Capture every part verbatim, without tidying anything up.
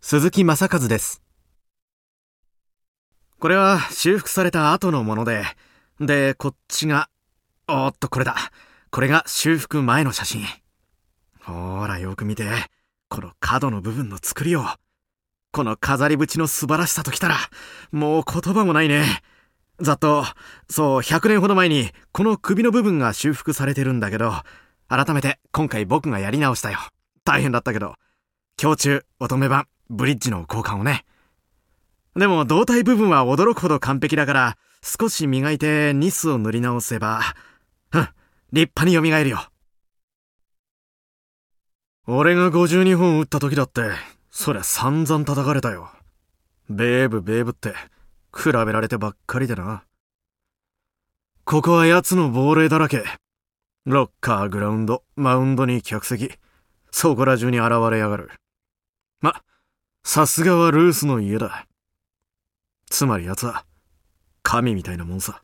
鈴木正和です。これは修復された後のもので、で、こっちが、おーっとこれだ。これが修復前の写真。ほーらよく見て、この角の部分の作りを。この飾り縁の素晴らしさときたら、もう言葉もないね。ざっと、そう、ひゃくねんほど前に、この首の部分が修復されてるんだけど、改めて今回僕がやり直したよ。大変だったけど。胸中、乙女版、ブリッジの交換をね。でも胴体部分は驚くほど完璧だから、少し磨いてニスを塗り直せば、うん、立派に蘇るよ。俺がごじゅうにほん打った時だって、そりゃ散々叩かれたよ。ベーブベーブって、比べられてばっかりでな。ここは奴の亡霊だらけ。ロッカー、グラウンド、マウンドに客席。そこら中に現れやがる。ま、さすがはルースの家だ。つまり奴は、神みたいなもんさ。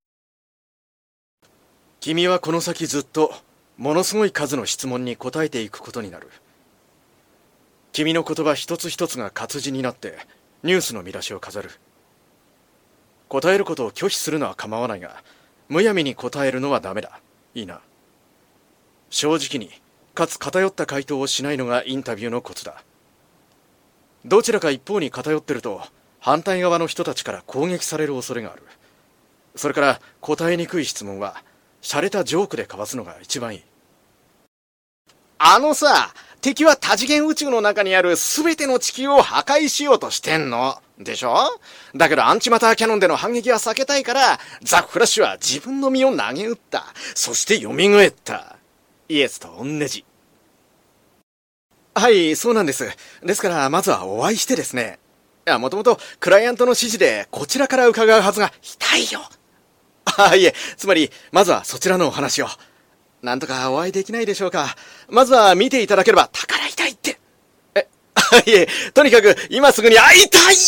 君はこの先ずっと、ものすごい数の質問に答えていくことになる。君の言葉一つ一つが活字になって、ニュースの見出しを飾る。答えることを拒否するのは構わないが、むやみに答えるのはダメだ。いいな。正直に、かつ偏った回答をしないのがインタビューのコツだ。どちらか一方に偏ってると、反対側の人たちから攻撃される恐れがある。それから答えにくい質問は、洒落たジョークで交わすのが一番いい。あのさ、敵は多次元宇宙の中にある全ての地球を破壊しようとしてんの。でしょ？だけどアンチマターキャノンでの反撃は避けたいから、ザ・フラッシュは自分の身を投げ打った。そして蘇った。イエスと同じ。はい、そうなんです。ですから、まずはお会いしてですね。いや、もともと、クライアントの指示で、こちらから伺うはずが、痛いよ。あ、いえ、つまり、まずはそちらのお話を。なんとかお会いできないでしょうか。まずは見ていただければ、宝痛いって。え、あ、いえ、とにかく、今すぐに会いたい！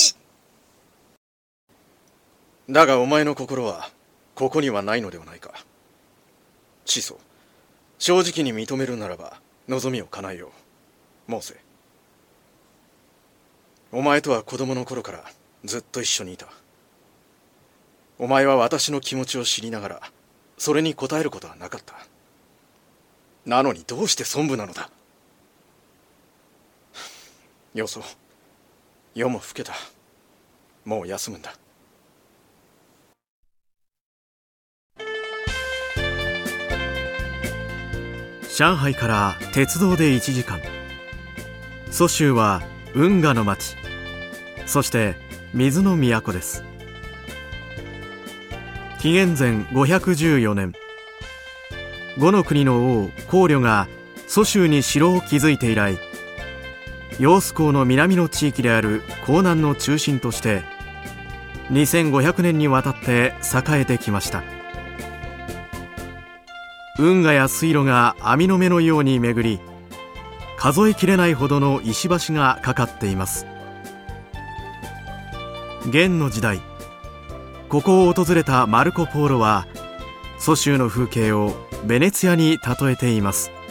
だが、お前の心は、ここにはないのではないか。始祖、正直に認めるならば、望みを叶えよう。モーセ。お前とは子供の頃からずっと一緒にいた。お前は私の気持ちを知りながらそれに応えることはなかった。なのにどうして孫武なのだ。よそう。夜も更けた。もう休むんだ。上海から鉄道でいちじかん。蘇州は運河の町、そして水の都です。紀元前ごひゃくじゅうよねん、呉の国の王公虜が蘇州に城を築いて以来、揚子江の南の地域である江南の中心としてにせんごひゃくねんにわたって栄えてきました。運河や水路が網の目のように巡り、数えきれないほどの石橋がかかっています。元の時代、ここを訪れたマルコ・ポーロは蘇州の風景をベネツィアに例えています。